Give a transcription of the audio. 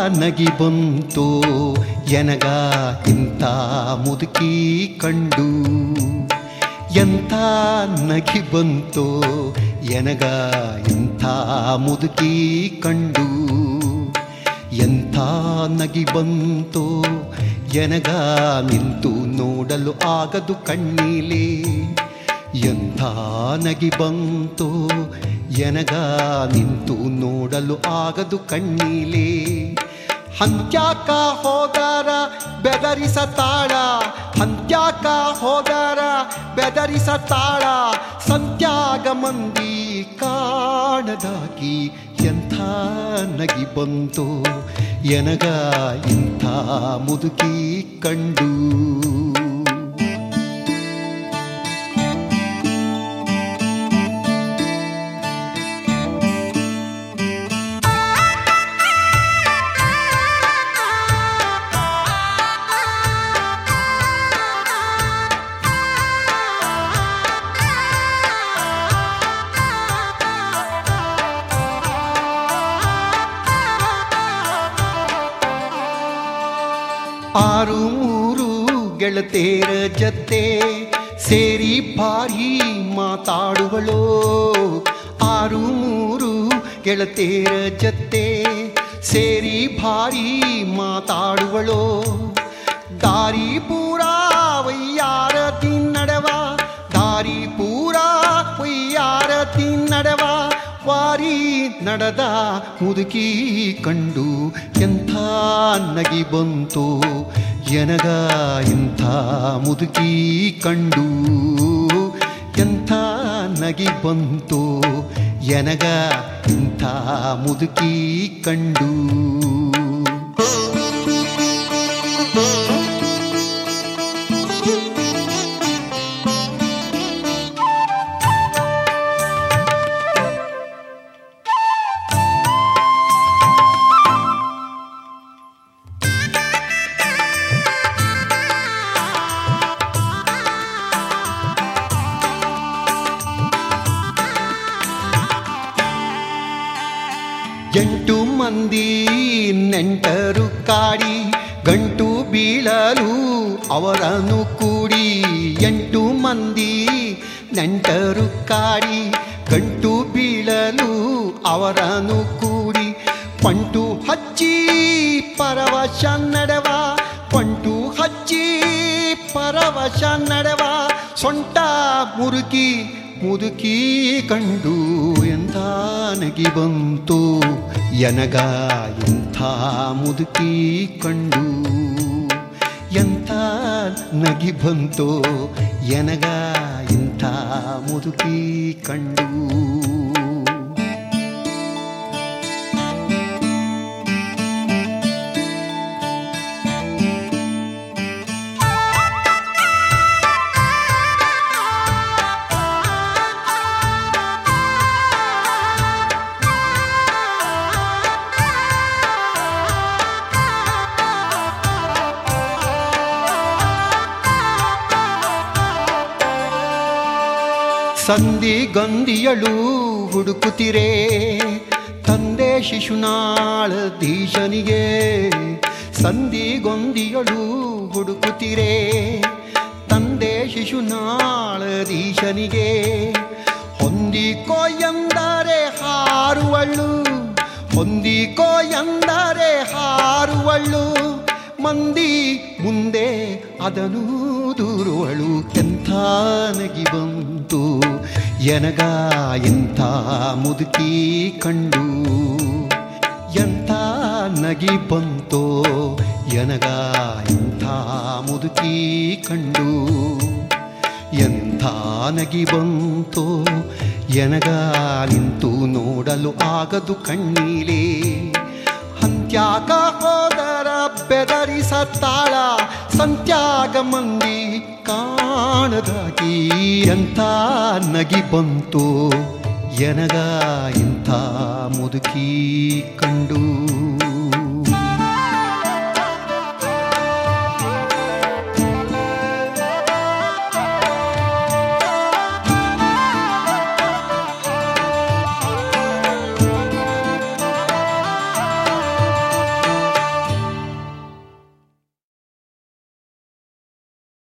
ನಗಿ ಬಂತೋ ಎನಗ ಇಂಥ ಮುದುಕಿ ಕಂಡು, ಎಂಥ ನಗಿ ಬಂತೋ ಎನಗ ಇಂಥ ಮುದುಕಿ ಕಂಡು, ಎಂಥ ನಗಿ ಬಂತೋ ಎನಗ ನಿಂತು ನೋಡಲು ಆಗದು ಕಣ್ಣೀಲೆ, ಎಂಥ ನಗಿ ಬಂತೋ ಎನಗ ನಿಂತು ನೋಡಲು ಆಗದು ಕಣ್ಣೀಲೆ. ಹಂತ್ಯಾಕ ಹೋದಾರ ಬೆದರಿಸತಾಳ, ಹಂತ್ಯಾಕ ಹೋದಾರ ಬೆದರಿಸತಾಳ, ಸಂತ್ಯಾಗ ಮಂದಿ ಕಾಣದಾಗಿ ಎಂಥ ನಗಿ ಬಂತೋ ಎನಗ ಇಂಥ ಮುದುಕಿ ಕಂಡು. ಆರು ಮೂರು ಗೆಳತೇರ ಜತೆ ಸೇರಿ ಭಾರಿ ಮಾತಾಡುವಳೋ, ಆರು ಮೂರು ಗೆಳತೇರ ಜತೆ ಸೇರಿ ಭಾರಿ ಮಾತಾಡುವಳೋ, ದಾರಿ ಪೂರಾ ವಯ್ಯಾರತಿ ನಡವ, ದಾರಿ ಪೂರಾ ವಯ್ಯಾರತಿ ನಡವ, ವಾರಿ ನಡೆದ ಮುದುಕಿ ಕಂಡು ಎಂಥ ನಗಿ ಬಂತೋ ಎನಗ ಇಂಥ ಮುದುಕಿ ಕಂಡು, ಎಂಥ ನಗಿ ಬಂತೋ ಎನಗ ಇಂಥ ಮುದುಕಿ ಕಂಡು. ಎಂಟು ಮಂದಿ ನೆಂಟರು ಕಾಡಿ ಗಂಟು ಬೀಳಲು ಅವರನ್ನು ಕೂಡಿ, ಎಂಟು ಮಂದಿ ನೆಂಟರು ಕಾಡಿ ಗಂಟು ಬೀಳಲು ಅವರನ್ನು ಕೂಡಿ, ಪಂಟು ಹಚ್ಚಿ ಪರವಶ ನಡೆವ, ಪಂಟು ಹಚ್ಚಿ ಪರವಶ ನಡೆವ, ಸೊಂಟ ಮುರುಕಿ ಮುದುಕಿ ಕಂಡು ಎಂಥ ನಗಿ ಬಂತು ಎನಗ ಇಂಥ ಮುದುಕಿ ಕಂಡು, ಎಂಥ ನಗಿ ಬಂತು ಎನಗ ಇಂಥ ಮುದುಕಿ ಕಂಡು. ಸಂಧಿಗೊಂದಿಯಳು ಹುಡುಕುತ್ತಿರೇ ತಂದೆ ಶಿಶುನಾಳ ದೀಶನಿಗೆ, ಸಂಧಿಗೊಂದಿಯಳು ಹುಡುಕುತ್ತಿರೇ ತಂದೆ ಶಿಶುನಾಳ ದೀಶನಿಗೆ, ಹೊಂದಿಕೋ ಎಂದರೆ ಹಾರುವಳ್ಳು, ಹೊಂದಿಕೋ ಎಂದರೆ ಹಾರುವಳ್ಳು, ಮಂದಿ ಮುಂದೆ ಅದನು ದೂರುವಳು ಎಂಥ ನಗಿ ಬಂತು ಎನಗ ಎಂಥ ಮುದುಕಿ ಕಂಡು, ಎಂಥ ನಗಿ ಬಂತೋ ಎನಗ ಎಂಥ ಮುದುಕಿ ಕಂಡು, ಎಂಥ ನಗಿ ಬಂತೋ ಎನಗ ನಿಂತು ನೋಡಲು ಆಗದು ಕಣ್ಣೀಲೆ, ಹಂತ್ಯಾಕ ಹೋದರ ಬೆದರಿಸತ್ತಾಳ, ಸಂತ್ಯಾಗ ಮಂದಿ ಕಾಣದಾಗಿ ಎಂಥ ನಗಿ ಬಂತು ಎನಗ ಇಂಥ ಮುದುಕಿ ಕಂಡು.